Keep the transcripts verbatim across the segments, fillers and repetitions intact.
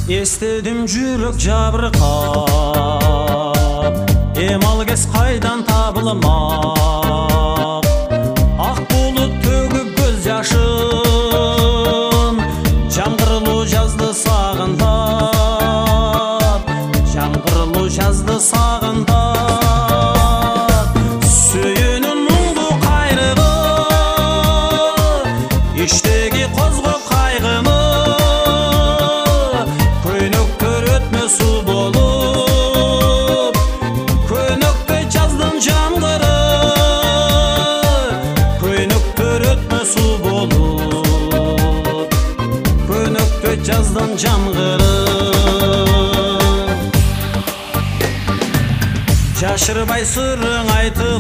Естедім жүрек жабырқап, емал кес қайдан табылмақ. Ақ бұлыт төгіп көз жашын, жаңғырлы жазды сағындап, жаңғырлы жазды сағындап. Сүйінің мұңды қайрығы, іштегі қозғы қайғыны, су болып, көнөкпе жаздың жаңғыры, көнөктөр өтме су болып, көнөкпе жаздың жаңғыры. Жашырбай сырың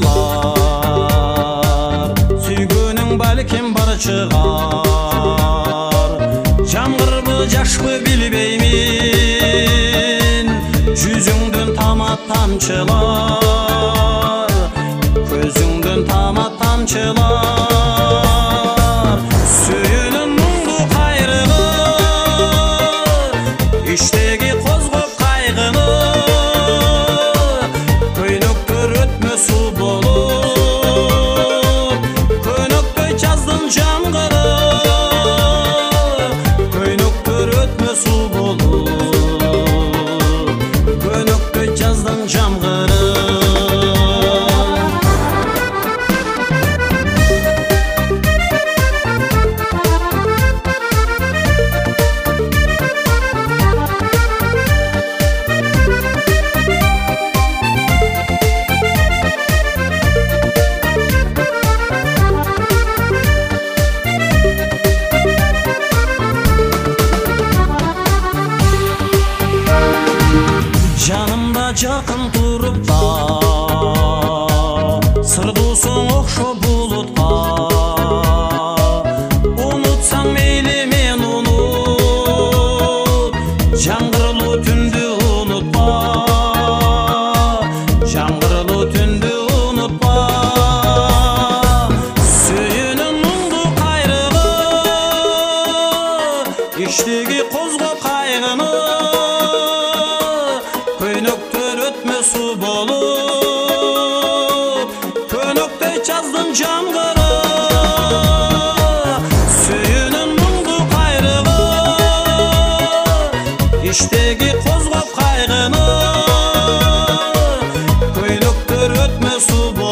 айтылар, сүйгөнің бәлкім бар шығар. Жаңғырбы жашпы білбеймін, жүзіңден тамат тамчылар, көзіңден тамат тамчылар. Сүйінің мұңды қайрығы, іштегі қозғы қайғыны, көнөктөр өтме су болып, көнөкпе жаздың жаңғыры, көнөктөр өтме су болып, көнөкпе жаздың жаңғыры. Жанымда жақын тұрып та, сырдусың оқшы бұлытқа. Ұнытсаң мейлі мен ұнып, жаңғырлы түнді ұнытпа, жаңғырлы түнді ұнытпа. Сүйінің мұңды қайрығы, іштегі қозғы қайғыны, көнөктөр өтме су болып, көнөкте жаздың жаңғыры. Сүйінің мұңды қайрығы, іштегі қозғап қайғыны, көнөктөр өтме су болып.